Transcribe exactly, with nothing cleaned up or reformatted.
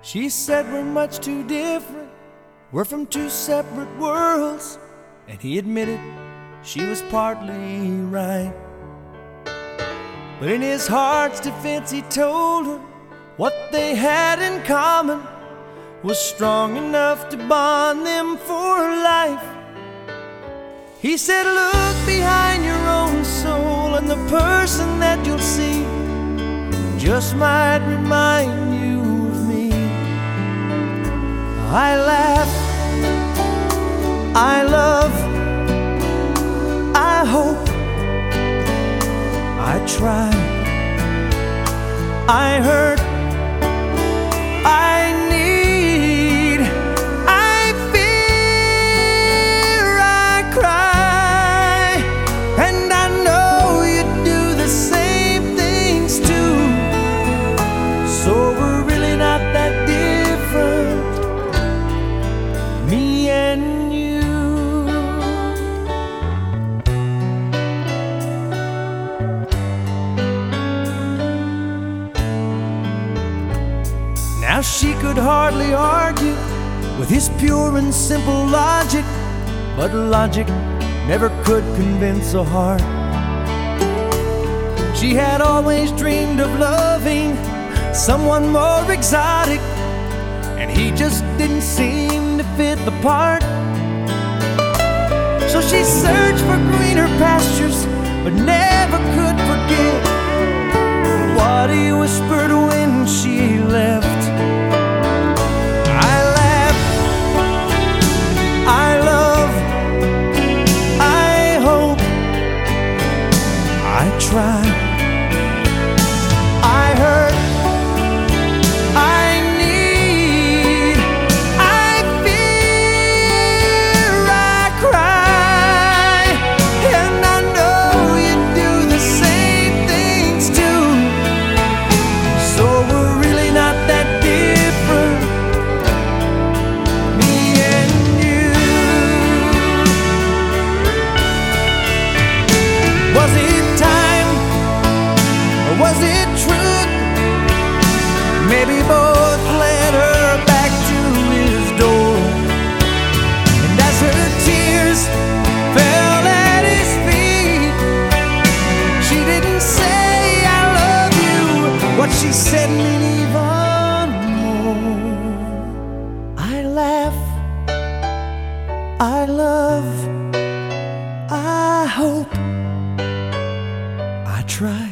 She said we're much too different, we're from two separate worlds. And he admitted she was partly right. But in his heart's defense he told her what they had in common was strong enough to bond them for life. He said, look behind your own soul, and the person that you'll see just might remind you of me. I laugh, I love, I hope, I try, I hurt, I need, I fear, I cry, and I know you do the same things too. So we're really not that different, me and you. Now she could hardly argue with his pure and simple logic, but logic never could convince a heart. She had always dreamed of loving someone more exotic, and he just didn't seem to fit the part. So she searched for greener pastures, but never could forget what he whispered when she left. I laugh, I love, I hope, I try, I hurt, I need, I fear, I cry, and I know you do the same things too. So we're really not that different, me and you. Was it time, or was it truth? Maybe both led her back to his door. And as her tears fell at his feet, she didn't say I love you. What she said meant even more. I laugh, I love, I hope, I try.